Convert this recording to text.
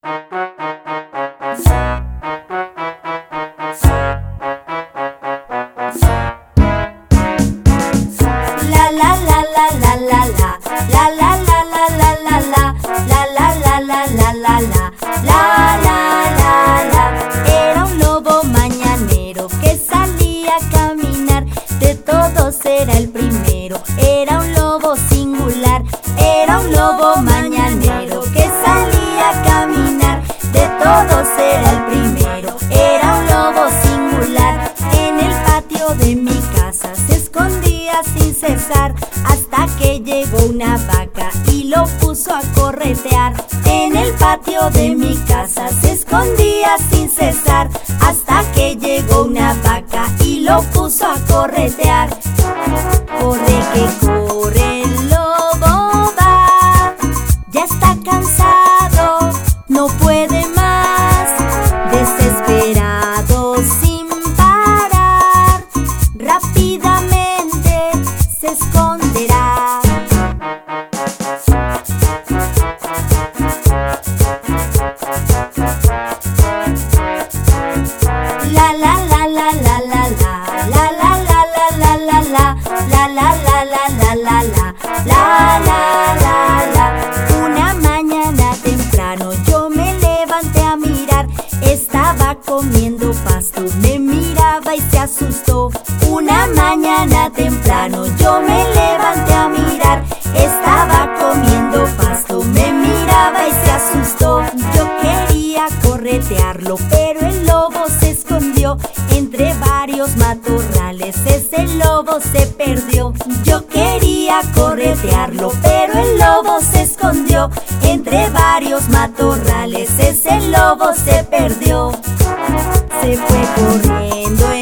Era un lobo mañanero que salía a caminar. De todos era el primero, era un lobo singular. Era un lobo mañanero que salía a caminar. De todos era el primero, era un lobo singular. En el patio de mi casa se escondía sin cesar, hasta que llegó una vaca y lo puso a corretear. En el patio de mi casa se escondía sin cesar, hasta que llegó una vaca y lo puso a corretear. Corre que corre el lobo va, ya está cansado, no puede más. Desesperado sin parar, rápidamente se esconderá. Una mañana temprano yo me levanté a mirar. Estaba comiendo pasto, me miraba y se asustó. Una mañana temprano yo me levanté a mirar. Estaba comiendo pasto, me miraba y se asustó. Yo quería corretearlo, pero el lobo se escondió entre varios matorrales. Ese lobo se perdió. Yo quería corretearlo, pero el lobo se escondió entre varios matorrales. Ese lobo se perdió. Se fue corriendo